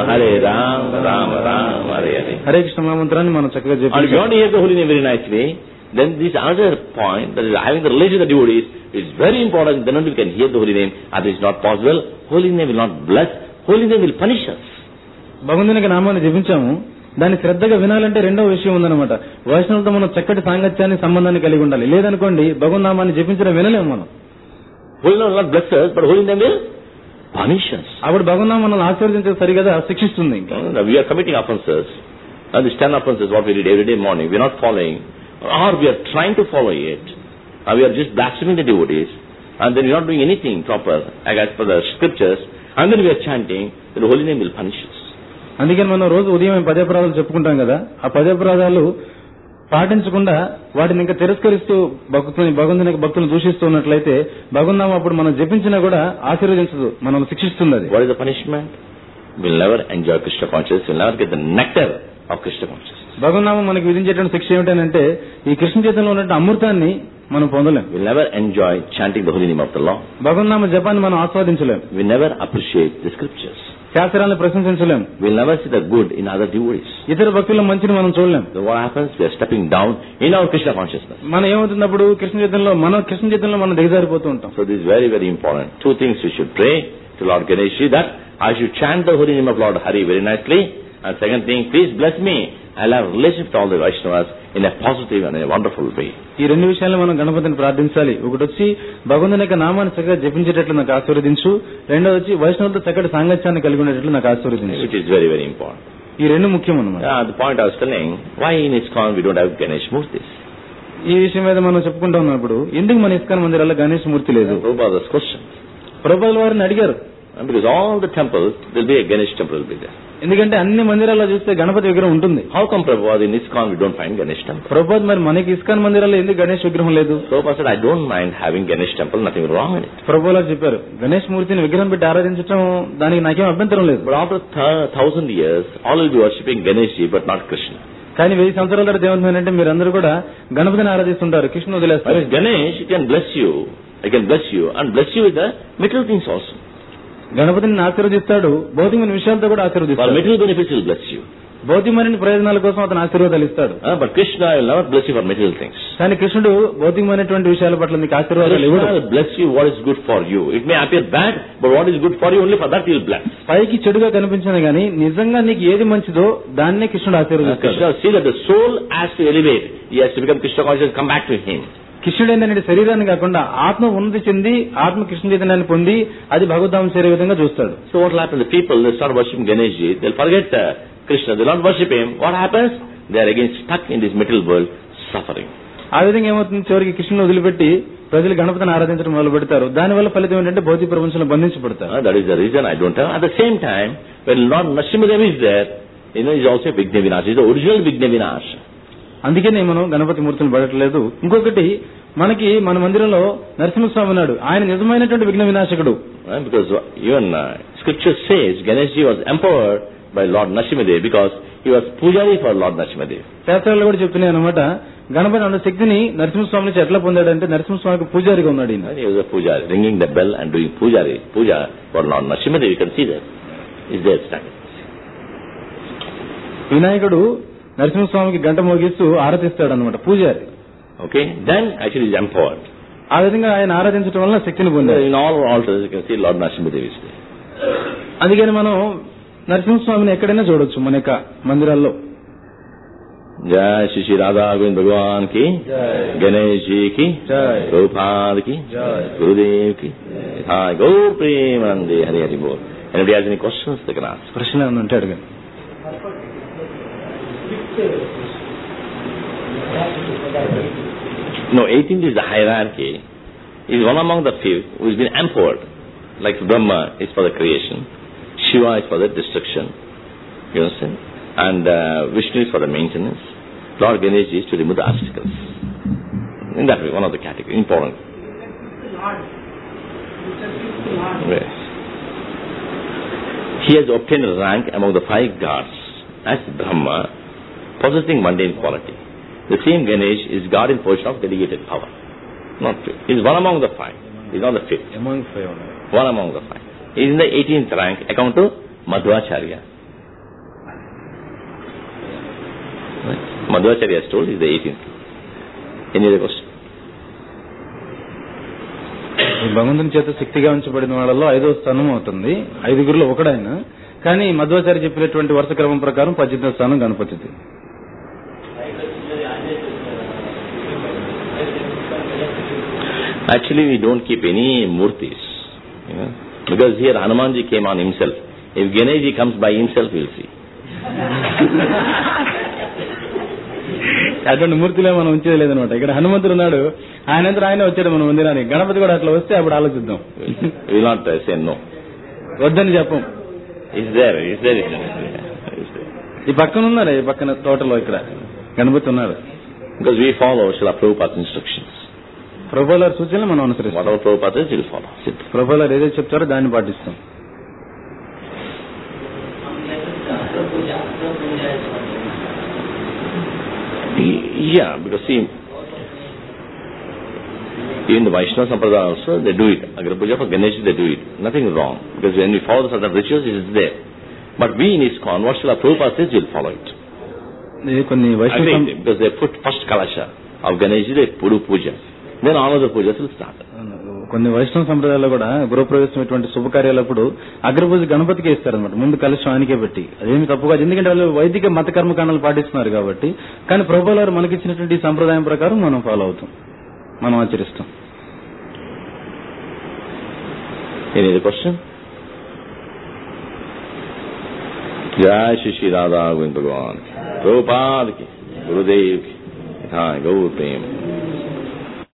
Ram Ram, Hare Hare. Hare Krishna మంత్రాన్ని మనం చక్కగా And if you జపించాలి. want to hear the holy name very nicely, then this other point, that is having the relation with the devotees, is very important. Then only we can hear the holy name. That is not possible. Holy name will not bless. Holy name will punish us. భగవంతునికి నామాన్ని జపించాము, దాన్ని శ్రద్ధగా వినాలంటే రెండో విషయం ఉందన్నమాట. వైష్ణవులతో మనం చక్కటి సాంగత్యాన్ని, సంబంధాన్ని కలిగి ఉండాలి. లేదనుకోండి భగవన్ నామాన్ని జపించడం వినలేము మనం. Holy name will not bless us, but holy name will punish us. అప్పుడు భగవన్ నామం మనల్ని ఆశీర్వదించే సరిగా శిక్షిస్తుంది. ఇంకా We are committing offenses. And these 10 offenses what we read every day morning, we are not following, or we are trying to follow it. We are just blaspheming the devotees, and then we are not doing anything proper as per the scriptures, and then we are chanting, then the holy name will punish us. అందుకని మనం రోజు ఉదయం 10 అపరాధాలు చెప్పుకుంటాం కదా, ఆ 10 అపరాధాలు పాటించకుండా వాటిని ఇంకా తిరస్కరిస్తూ భక్తులను దూషిస్తూ ఉన్నట్లయితే భగవన్నామం అప్పుడు మనం జపించినా కూడా ఆశీర్వదించదు, మనల్ని శిక్షిస్తుంది. అది What is the punishment? We'll never enjoy Krishna consciousness. We'll never get the nectar of Krishna consciousness. భగవన్నామం మనకి విధించేటువంటి శిక్ష ఏమిటంటే ఈ కృష్ణ చైతన్యంలో ఉన్న అమృతాన్ని మనం పొందలేం. We'll never enjoy chanting the holy name of the Lord. భగవన్నామ జపాన్ని మనం ఆస్వాదించలేం. We never appreciate the scriptures. శాస్త్రాలను ప్రశంసించలేం. We'll never see the good in other devotees. ఇతర భక్తుల మంచిని మనం చూడలేం. So what happens? We are stepping down in our Krishna consciousness. మనం ఏమవుతున్నప్పుడు కృష్ణ చైతన్యంలో మనం దిగజారిపోతూ ఉంటాం. So this is very, very important. Two things we should pray to Lord Ganesh, that I should chant the holy name of Lord Hari very nicely. And second thing, please bless me. I'll have relationship with all the Vaishnavas in a positive and a wonderful way. ఈ రెండు విషయాల్లో మనం గణపతిని ప్రార్థించాలి. ఒకటి వచ్చి భగవంతుని యొక్క నామాన్ని చక్కగా జపించేటట్లు నాకు ఆశీర్వదించు. రెండోది వచ్చి వైష్ణవులతో చక్కటి సాంగత్యాన్ని కలిగి ఉండేటట్లు నాకు ఆశీర్వదించు. Which is very, very important. ఈ రెండు ముఖ్యం అన్నమాట. The point I was telling, why in ISKCON we don't have Ganesh Murtis? ఈ విషయం మీద మనం చెప్పుకుంటూ ఉన్నప్పుడు ఎందుకు మన ఇస్కాన్ మందిరాల్లో గణేష్ మూర్తి లేదు? Prabhupada's question. ప్రభుపాదుల వారిని అడిగారు. Because all the temples, there'll be a Ganesh temple will be there. ఎందుకంటే అన్ని మందిరాల్లో చూస్తే గణపతి విగ్రహం ఉంటుంది. How come Prabhupada in ISKCON we don't find Ganesh temple? Prabhupad మరి మనకి ఇస్కాన్ మందిరాల్లో ఎందుకు గణేష్ విగ్రహం లేదు? Prabhupada said, I don't mind having Ganesh temple, nothing wrong in it. ప్రభుపాదులు చెప్పారు, గణేష్ మూర్తిని విగ్రహం పెట్టి ఆరాధించడం దానికి నాకేం అభ్యంతరం లేదు. But after 1,000 years, all will be worshipping Ganesh ji, but not Krishna. కానీ 1000 సంవత్సరాల తర్వాత ఏమవుతుందంటే మీరందరూ కూడా గణపతిని ఆరాధిస్తుంటారు, కృష్ణుని వదిలేస్తారు. Ganesh, he can bless you, I can bless you, and bless you with the material things also. గణపతిని ఆశీర్వదిస్తాడు, భౌతికమైన విషయాలతో కూడా For ఆశీర్వదిస్తాడు. material benefits, he will bless you. భౌతికమైన ప్రయోజనాల కోసం అతను ఆశీర్వాదాలు ఇస్తాడు. But Krishna will never bless you for material things. కానీ కృష్ణుడు భౌతికమైనటువంటి విషయాల పట్ల నీకు ఆశీర్వాదాలు ఇవ్వడు. Krishna will bless you what is good for you. It may appear bad, but what is good for you, only for that he will bless. పైకి చెడుగా కనిపించింది కానీ నిజంగా నీకు ఏది మంచిదో దాన్నే కృష్ణుడు ఆశీర్వదిస్తాడు. Krishna see that the soul has to elevate. He has to become Krishna conscious, come back to him. కృష్ణుడు ఏంటంటే శరీరాన్ని కాకుండా ఆత్మ ఉన్నతి చెంది ఆత్మ కృష్ణ చైతన్యాన్ని పొంది అది భగవద్ధామం చేరే విధంగా చూస్తాడు. So what will happen? The people, they start worshiping Ganesh ji, they'll forget Krishna, they'll not worship him. What happens? They are again stuck in this material world, suffering. ఆ విధంగా ఏమవుతుంది, చివరికి కృష్ణుని వదిలిపెట్టి ప్రజలు గణపతిని ఆరాధించడం మొదలు పెడతారు. దానివల్ల ఫలితం ఏంటంటే భౌతిక ప్రపంచంలో బంధించబడతారు. That is the reason I don't have. At the same time, when Lord Narasimhadev is there, he's also a Vigna Vinasha. He's the original Vigna Vinasha. అందుకనే మనం గణపతి మూర్తిని పడట్లేదు. ఇంకొకటి, మనకి మన మందిరంలో నరసింహస్వామి ఉన్నాడు, ఆయన నిజమైనటువంటి విఘ్న వినాశకుడు. Because even scripture says Ganesh ji was empowered by Lord Narasimhadev because he was pujari for Lord Narasimhadev. శాస్త్రాలు కూడా చెప్తున్నాయి అన్నమాట, గణపతి అన్న శక్తిని నరసింహస్వామి నుంచి ఎట్లా పొందాడంటే నరసింహస్వామికి పూజారిగా ఉన్నాడు. He was a pujari, ringing the bell and doing puja for Lord Narasimhadev. You can see that. Is there standing. వినాయకుడు నరసింహస్వామికి గంట మోగిస్తూ ఆరాధిస్తాడు అన్నమాట, పూజారి. Okay, then actually is empowered. ఆ విధంగా ఆయన ఆరాధించడం వల్ల శక్తిని పొందాడు. In all altars you can see Lord Narasimhadev is there. అందుకని మనం నరసింహస్వామిని ఎక్కడైనా చూడొచ్చు మన యొక్క మందిరాల్లో. जय श्री श्री राधा गोविंद भगवान की जय, गणेश जी की जय, प्रभुपाद की जय, गुरुदेव की हाँ, गौ प्रेमानंदे हरि हरि बोल. Anybody has any questions they can ask. ప్రశ్నలు ఏమైనా ఉంటే అడగండి. No, 18th is the hierarchy. He is one among the few who has been empowered. Like Brahma is for the creation, Shiva is for the destruction, you understand? And Vishnu is for the maintenance. Lord Ganesh is to remove the obstacles. In that way, one of the categories, important. Yes. He has obtained rank among the 5 gods as Brahma, possessing mundane quality. The same Ganesh is God in position of delegated power. Not 5th. He is one among the 5. He is not the 5th. One among the 5. He is in the 18th rank, according to Madhvacharya. Right. Madhvacharya is told he is the 18th. Any other question? భగవంతుని చేత శక్తిగా ఉంచబడిన వాళ్ళలో 5వ స్థానం అవుతుంది. 5గురులో ఒకడాయన. కానీ మధ్వాచార్య చెప్పినటువంటి వరుస క్రమం ప్రకారం 18వ స్థానం గణపతిది. Actually, we don't keep any murtis, you know, because here Hanumanji came on himself. If Ganeshji comes by himself, we'll see. అటువంటి మూర్తిలో మనం ఉంచేది లేదనమాట. ఇక్కడ హనుమంతుడు ఉన్నాడు, ఆయనంతా ఆయన వచ్చాడు మన మందిరానికి. గణపతి కూడా అట్లా వస్తే అప్పుడు ఆలోచిద్దాం. We'll not say no. వద్దని చెప్పం. Is there. ఈ పక్కన ఉన్నారు, ఈ పక్కన తోటలో ఇక్కడ గణపతి ఉన్నారు. Because we follow Srila Prabhupada's instructions. ప్రభుపాదుల సూచనలు మనం అనుసరిస్తాం. Whatever Prabhupada says, we'll follow. ప్రభుపాదులు ఏదైతే చెప్తారో దాన్ని పాటిస్తాం. Yeah, because see, Even the Vaishnava Sampradaya also, they do it. Agra Puja for Ganesh, they do it. Nothing wrong. Because when we follow certain rituals, it is there. But we in ISKCON, what Srila Prabhupada says, we'll follow it. Because they put first kalasha of Ganesh, they put puja. Then all other pujas will start. కొన్ని వైష్ణవ సంప్రదాయాల్లో కూడా గృహప్రవేశం ఇటువంటి శుభకార్యాలప్పుడు అగ్రపూజ గణపతికి ఇస్తారనమాట. ముందు కలశం ఆయనకే పెట్టి. అదేమి తప్పు కాదు, ఎందుకంటే వాళ్ళు వైదిక మత కర్మకాండాలు పాటిస్తున్నారు కాబట్టి. కానీ ప్రభువుల వారు మనకిచ్చినటువంటి సంప్రదాయం ప్రకారం మనం ఫాలో అవుతాం, మనం ఆచరిస్తాం. Any other question? Jai Shri Shri Radha Govind Bhagavan Prabhupada ki Gurudev ki Gaur Prem